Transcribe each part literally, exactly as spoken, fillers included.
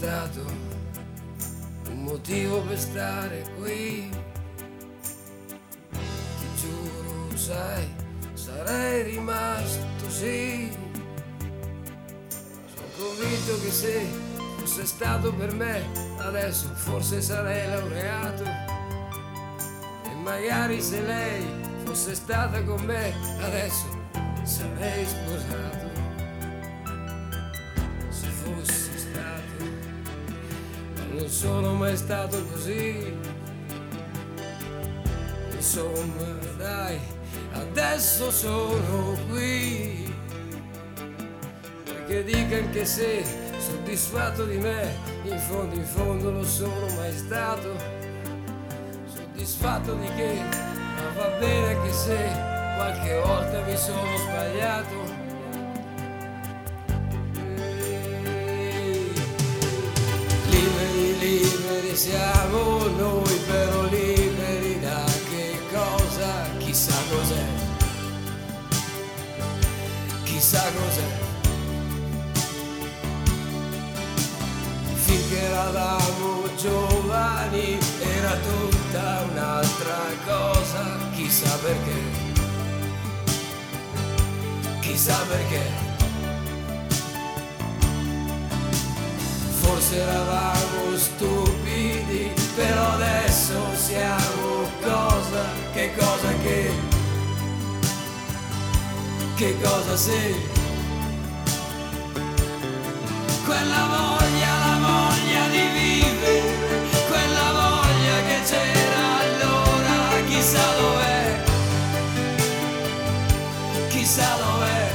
stato un motivo per stare qui. Ti giuro, sai, sarei rimasto, sì. Sono convinto che se fosse stato per me, adesso forse sarei laureato. E magari se lei fosse stata con me, adesso sarei sposato. Se fossi stato, ma non sono mai stato così. Insomma, dai, adesso sono qui. Perché dica anche se soddisfatto di me, in fondo in fondo lo sono mai stato. Soddisfatto di che, ma va bene anche se qualche volta mi sono sbagliato. Liberi, liberi siamo noi, però liberi da che cosa? Chissà cos'è, chissà cos'è. Finché eravamo giovani era tutta un'altra cosa, chissà perché, chissà perché. Forse eravamo stupidi, però adesso siamo cosa, che cosa che, che cosa se. Quella voglia, la voglia di vivere, quella voglia che c'era allora, chissà dov'è, chissà dov'è.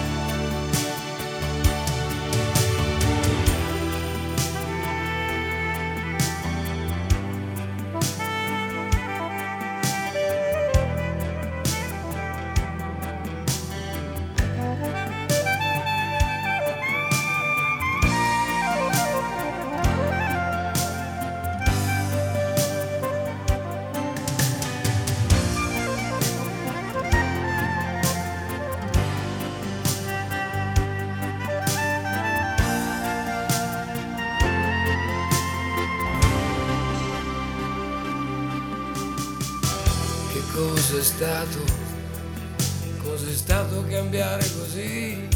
Cos'è stato, cos'è stato cambiare così?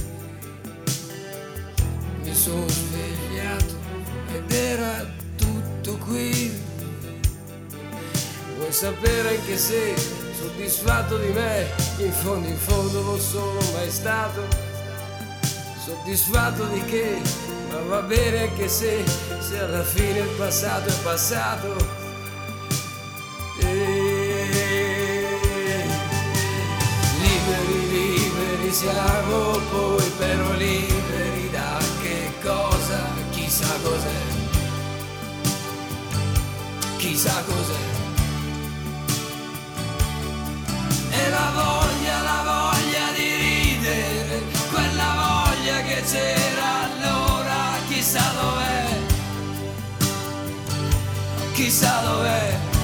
Mi sono svegliato ed era tutto qui. Vuoi sapere anche se soddisfatto di me, in fondo in fondo lo sono mai stato. Soddisfatto di che, ma va bene anche se, se alla fine il passato è passato. E siamo poi però liberi da che cosa? Chissà cos'è, chissà cos'è. E la voglia, la voglia di ridere, quella voglia che c'era allora, chissà dov'è, chissà dov'è.